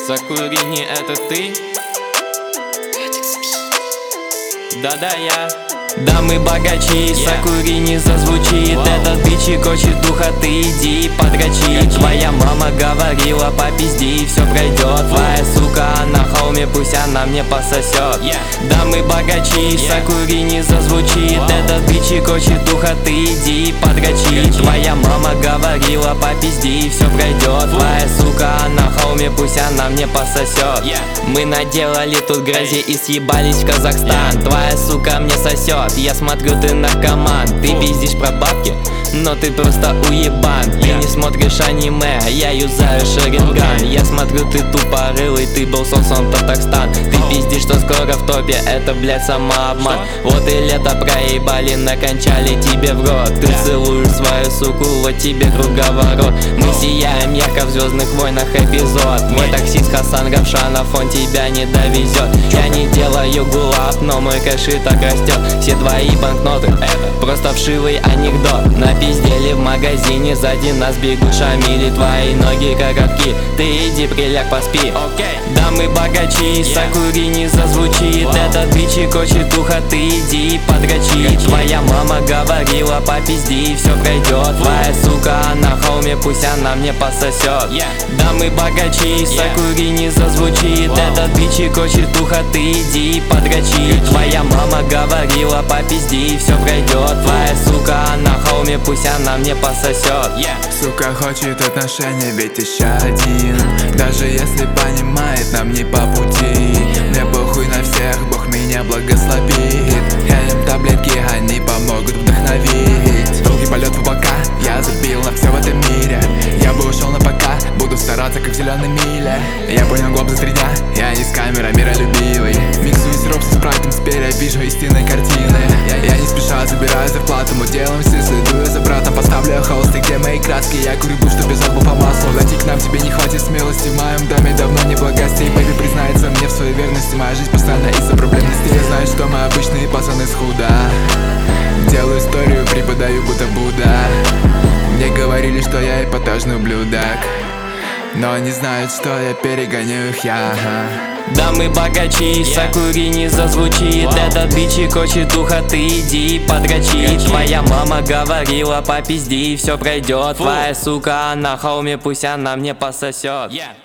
Сакурини, это ты? Да-да, я. Да мы богачи, Сакурини зазвучит. Этот бичик хочет духа, ты иди подрочи. Твоя мама говорила, попизди, все пройдет. Твоя сука, на холме, пусть она мне пососет. Да мы богачи, Сакурини зазвучит. Этот бичик хочет духа, ты иди подрочи. Твоя мама говорила, попизди, все пройдет. Твоя сука, на холме, пусть она мне пососет. Мы наделали тут грязи и съебались в Казахстан. Твоя сука мне сосет. Я смотрю, ты наркоман. Ты пиздишь про бабки, но ты просто уебан. Ты не смотришь аниме, я юзаю шаринган. Я смотрю, ты тупорылый, ты был сосом Татарстан. Ты пиздишь, что скоро в топе, это, блядь, самообман. Вот и лето проебали, накончали тебе в рот. Ты целуешь свою суку, вот тебе круговорот. Мы сияем ярко в Звездных войнах эпизод. Мой таксист Хасан Равшанов, он тебя не довезет. Я не делаю гулав, но мой кэш и так растет. Все твои банкноты, это просто вшивый анекдот. Напиздели в магазине, сзади нас бегут шамили. Твои ноги коготки, ты иди приляг поспи. Да мы богачи, Сакурини зазвучит. Этот бичик хочет духа, ты иди подрочи. Твоя мама говорила, попизди, все пройдет. Твоя сука на холме, пусть она мне пососет. Да мы богачи, Сакурини зазвучит. Этот бичик хочет духа, ты иди подрочи. Твоя мама говорила, попизди, все пройдет. Твоя сука на холме, пусть она мне пососет. Сука хочет отношения, ведь еще один. Даже если понимает, нам не по пути. Мне похуй на всех, Бог меня благословит. Я им таблетки, они помогут вдохновить. Долгий полет в облака, я забил на все в этом мире. Я бы ушел на пока, буду стараться как в зеленой миле. Я понял глоб за 3 дня, я не с камерой, миролюбивый. Миксую сироп со спрайтом, теперь я вижу истинные картины. Я не спеша забираю зарплату, мы делаем все, следую за братом. Поставлю холсты, где мои краски, я курю буш, что без отбу по маслу. Зайти к нам тебе не хватит смелости, в моем доме давно не благостей. Бэйби признается мне в своей верности, моя жизнь постоянно из-за проблемности. Я знаю, что мы обычные пацаны с худа. Делаю историю, преподаю будто Будда. Мне говорили, что я эпатажный ублюдок, но они знают, что я перегоню их, Да мы богачи, Сакурини зазвучит. Этот бичик хочет духа, ты иди подрочи. Твоя мама говорила, попизди, все пройдет. Твоя сука на холме, пусть она мне пососет.